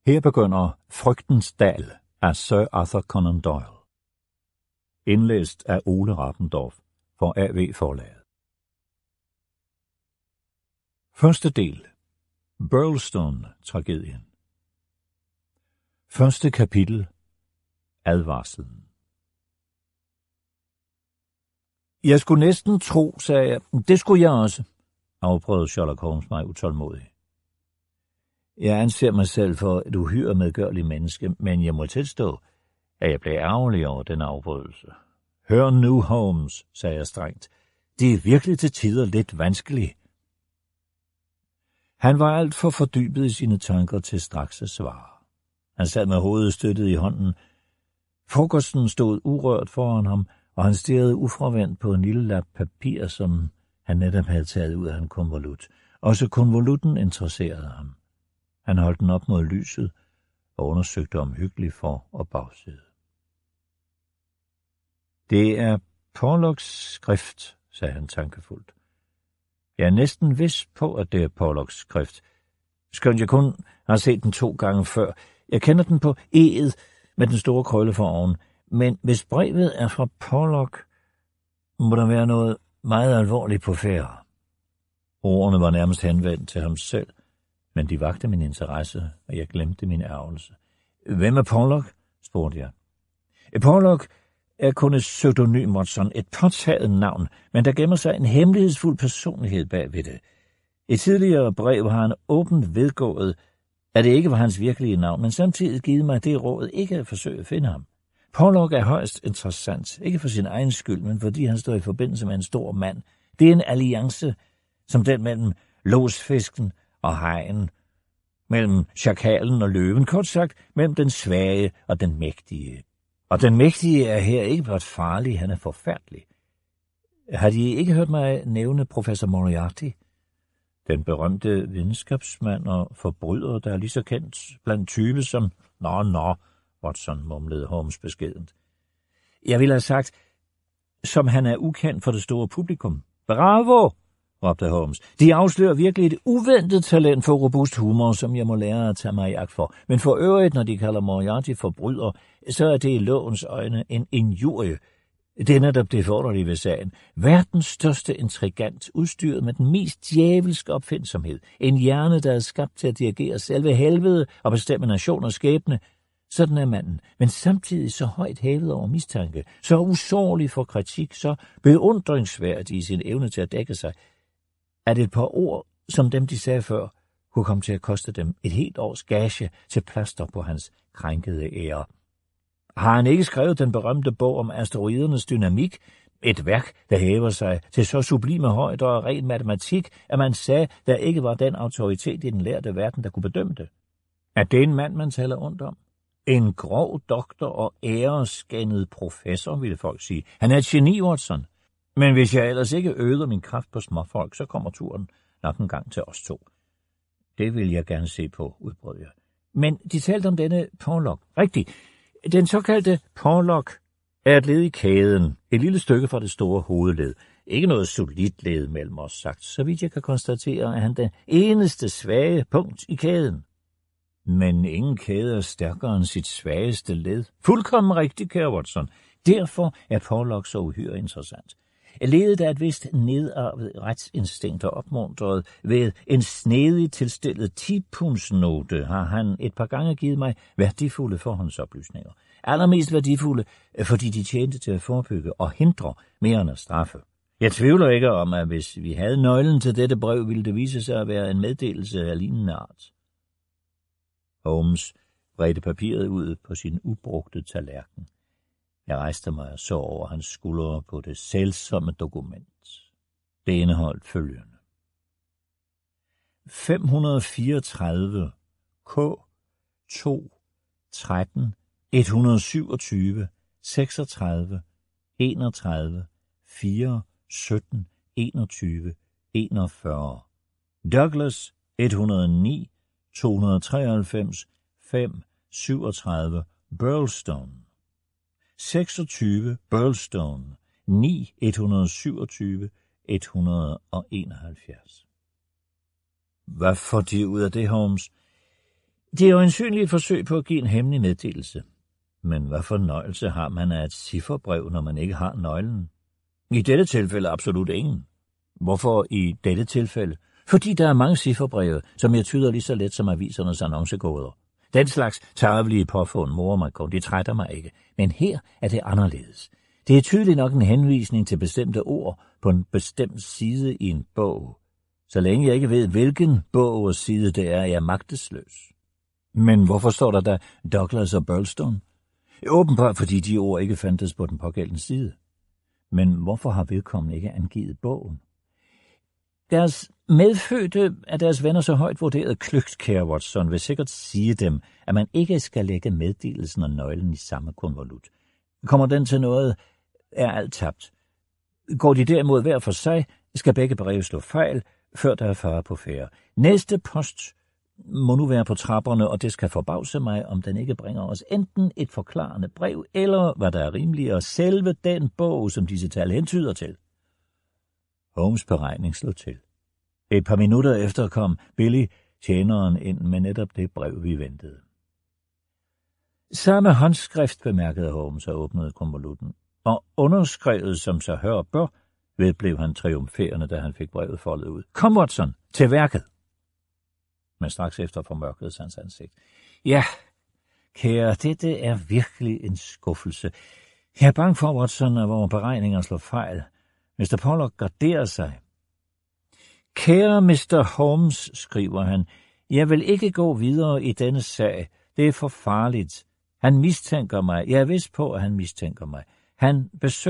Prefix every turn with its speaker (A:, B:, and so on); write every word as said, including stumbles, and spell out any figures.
A: Her begynder Frygtens Dal af Sir Arthur Conan Doyle. Indlæst af Ole Rappendorf for A V Forlaget. Første del. Burlstone-tragedien. Første kapitel. Advarslen. Jeg skulle næsten tro, sagde jeg. Det skulle jeg også, afbrød Sherlock Holmes mig utålmodig. Jeg anser mig selv for et uhyre medgørligt menneske, men jeg må tilstå, at jeg blev ærgerlig over den afbrydelse. Hør nu, Holmes, sagde jeg strengt. Det er virkelig til tider lidt vanskeligt. Han var alt for fordybet i sine tanker til straks at svare. Han sad med hovedet støttet i hånden. Frokosten stod urørt foran ham, og han stirrede ufravendt på en lille lap papir, som han netop havde taget ud af en konvolut. Også konvolutten interesserede ham. Han holdt den op mod lyset og undersøgte omhyggeligt for- og bagside. Det er Porlocks skrift, sagde han tankefuldt. Jeg er næsten vis på, at det er Porlocks skrift. Skønt jeg kun har set den to gange før. Jeg kender den på E'et med den store krølle for oven. Men hvis brevet er fra Porlock, må der være noget meget alvorligt på færde. Ordene var nærmest henvendt til ham selv, men de vakte min interesse, og jeg glemte min ærgelse. Hvem er Porlock? Spurgte jeg. Porlock er kun et pseudonym, Watson, et påtaget navn, men der gemmer sig en hemmelighedsfuld personlighed bagved det. I tidligere brev har han åbent vedgået, at det ikke var hans virkelige navn, men samtidig givet mig det råd ikke at forsøge at finde ham. Porlock er højst interessant, ikke for sin egen skyld, men fordi han står i forbindelse med en stor mand. Det er en alliance, som den mellem losfisken og hajen, mellem chakalen og løven, kort sagt, mellem den svage og den mægtige. Og den mægtige er her ikke blot farlig, han er forfærdelig. Har de ikke hørt mig nævne professor Moriarty? Den berømte videnskabsmand og forbryder, der er lige så kendt blandt type som... Nå, nå, Watson, mumlede Holmes beskedent. Jeg ville have sagt, som han er ukendt for det store publikum. Bravo, råbte Holmes. De afslører virkelig et uventet talent for robust humor, som jeg må lære at tage mig i agt for. Men for øvrigt, når de kalder Moriarty forbryder, så er det i lovens øjne en injurie. Det er netop det forunderlige ved sagen. Verdens største intrigant, udstyret med den mest djævelske opfindsomhed. En hjerne, der er skabt til at dirigere selve helvede og bestemme nationers skæbne. Sådan er manden, men samtidig så højt hævet over mistanke, så usårlig for kritik, så beundringsværdig i sin evne til at dække sig, at et par ord, som dem de sagde før, kunne komme til at koste dem et helt års gage til plaster på hans krænkede ære. Har han ikke skrevet den berømte bog om asteroidernes dynamik, et værk, der hæver sig til så sublime højder og ren matematik, at man sagde, der ikke var den autoritet i den lærte verden, der kunne bedømme det? Er det en mand, man taler ondt om? En grov doktor og æreskændet professor, ville folk sige. Han er et geni, Watson. Men hvis jeg ellers ikke øder min kraft på småfolk, så kommer turen nok en gang til os to. Det vil jeg gerne se på, udbrød jeg. Men de talte om denne Porlock. Rigtigt. Den såkaldte Porlock er et led i kæden, et lille stykke fra det store hovedled. Ikke noget solidt led mellem os sagt, så vidt jeg kan konstatere, at han den eneste svage punkt i kæden. Men ingen kæde er stærkere end sit svageste led. Fuldkommen rigtigt, kære Watson. Derfor er Porlock så uhyre interessant. Ledet af et vist nedarvet retsinstinkt og opmuntret ved en snedig tilstillet ti-pundsnote har han et par gange givet mig værdifulde forhåndsoplysninger. Allermest værdifulde, fordi de tjente til at forebygge og hindre mere end at straffe. Jeg tvivler ikke om, at hvis vi havde nøglen til dette brev, ville det vise sig at være en meddelelse af lignende art. Holmes bredte papiret ud på sin ubrugte tallerken. Jeg rejste mig og så over hans skuldre på det sælsomme dokument. Det indeholdt følgende. fem hundrede fireogtredive K to tretten et hundrede syvogtyve seksogtredive enogtredive fire sytten enogtyve enogfyrre Douglas et hundrede ni to hundrede treoghalvfems fem syvogtredive Burlstone seksogtyve Burlstone ni et hundrede syvogtyve et hundrede enoghalvfjerds. Hvad får de ud af det, Holmes? Det er jo ensynligt et forsøg på at give en hemmelig meddelelse. Men hvad fornøjelse har man af et cifferbrev, når man ikke har nøglen? I dette tilfælde absolut ingen. Hvorfor i dette tilfælde? Fordi der er mange cifferbreve, som jeg tyder lige så let som avisernes annoncekoder. Den slags tarvelige påfund morer mig kun, de trætter mig ikke. Men her er det anderledes. Det er tydeligt nok en henvisning til bestemte ord på en bestemt side i en bog. Så længe jeg ikke ved, hvilken bog og side det er, er jeg magtesløs. Men hvorfor står der da Douglas og Burlstone? Åbenbart fordi de ord ikke fandtes på den pågældende side. Men hvorfor har vedkommende ikke angivet bogen? Deres medfødte af deres venner så højt vurderet kløgt, kære Watson, vil sikkert sige dem, at man ikke skal lægge meddelelsen og nøglen i samme konvolut. Kommer den til noget, er alt tabt. Går de derimod hver for sig, skal begge breve slå fejl, før der er fare på færde. Næste post må nu være på trapperne, og det skal forbavse mig, om den ikke bringer os enten et forklarende brev, eller, hvad der er rimeligere, selve den bog, som disse tal hentyder til. Holmes' beregning slog til. Et par minutter efter kom Billy, tjeneren, ind med netop det brev, vi ventede. Samme håndskrift, bemærkede Holmes og åbnede konvolutten, og underskrevet som så hør bør, vedblev han triumferende, da han fik brevet foldet ud. Kom, Watson, til værket! Men straks efter formørkedes hans ansigt. Ja, kære, dette er virkelig en skuffelse. Jeg er bange for, Watson, at vores beregninger slår fejl. mister Pollock garderer sig. Kære mister Holmes, skriver han, jeg vil ikke gå videre i denne sag. Det er for farligt. Han mistænker mig. Jeg er vist på, at han mistænker mig. Han besøger